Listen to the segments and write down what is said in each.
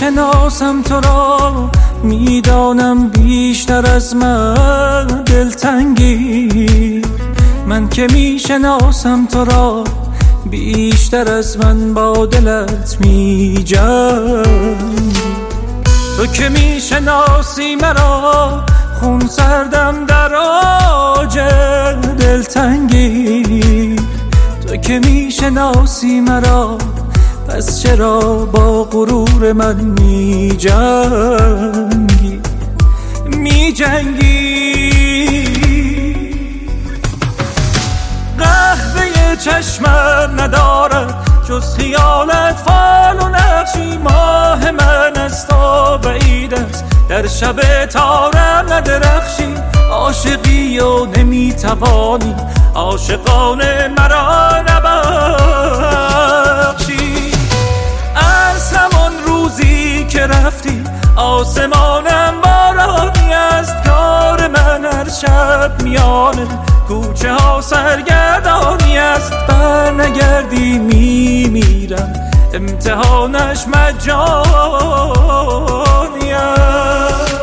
میشناسم تو را، میدانم بیشتر از من دلتنگی. من که میشناسم تو را، بیشتر از من با دلت میجنگی. تو که میشناسی مرا، خون سردم در آج دلتنگی. تو که میشناسی مرا، پس چرا با غرور من میجنگی؟ قهوه چشمم ندارد جز خیالت فال و نقشی. ماه من از تو بعید است، در شب تارم ندرخشی. عاشقی و نمیتوانی عاشقانه مرا نبخشی. از همان روزی که رفتی آسمانم بارانی است. کار من هر شب میانه کوچه ها سرگردانی است. برنگردی میمیرم، امتحانش مجانی است.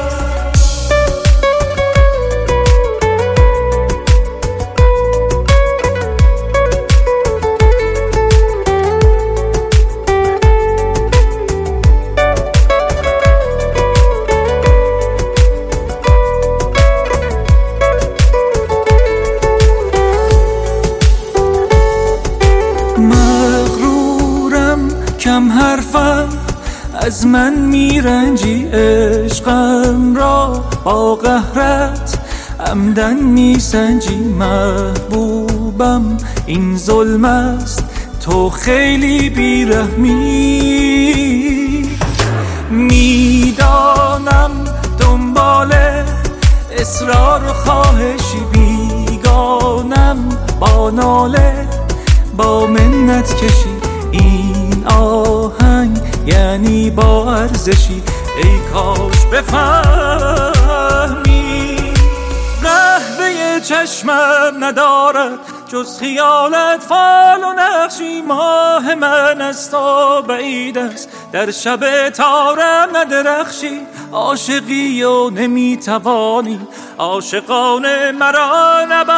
کم حرفم از من میرنجی، عشقم را با قهرت عمدن میسنجی. محبوبم این ظلم است، تو خیلی بیرحمی. میدانم دنبال اصرار و خواهشی، بیگانم با ناله با منت کشی. این آهنگ یعنی با ارزشی، ای کاش بفهمی. قهوه چشمم ندارد جز خیالت فال و نقشی. ماه من از تو بعید است، در شب تارم ندرخشی. عاشقی و نمیتوانی عاشقانه مرا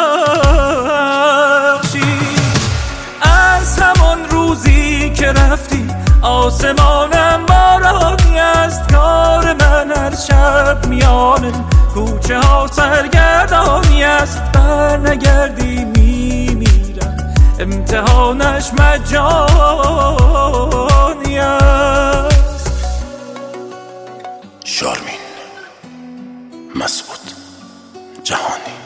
نبخشی. از همان روزی که رفتی آسمانم بارانی است. کار من هر شب میانه کوچه ها سرگردانی است. برنگردی میمیرم، امتحانش مجانی است. شارمین مسعود جهانی.